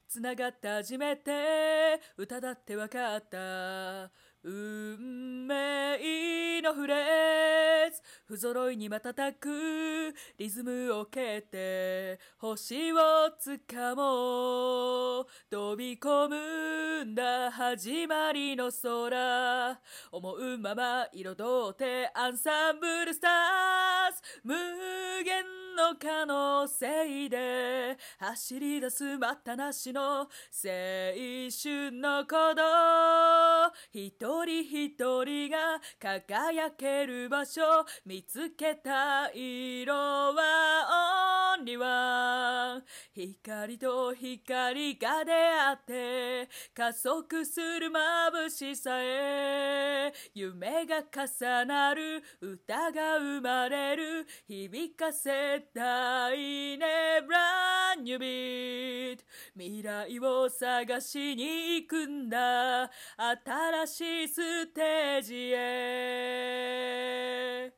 つながって初めて歌だってわかった運命のフレーズ不揃いに瞬くリズムを蹴って星をつかもう飛び込むんだ始まりの空思うまま彩ってアンサンブルスターズ無限の可能性で走り出す待ったなしの青春の鼓動一人一人が輝ける場所見つけた色はオンリーワン光と光が出会って加速する眩しさへ夢が重なる歌が生まれる響かせたいね Brand new beat 未来を探しに行くんだ新しいステージへ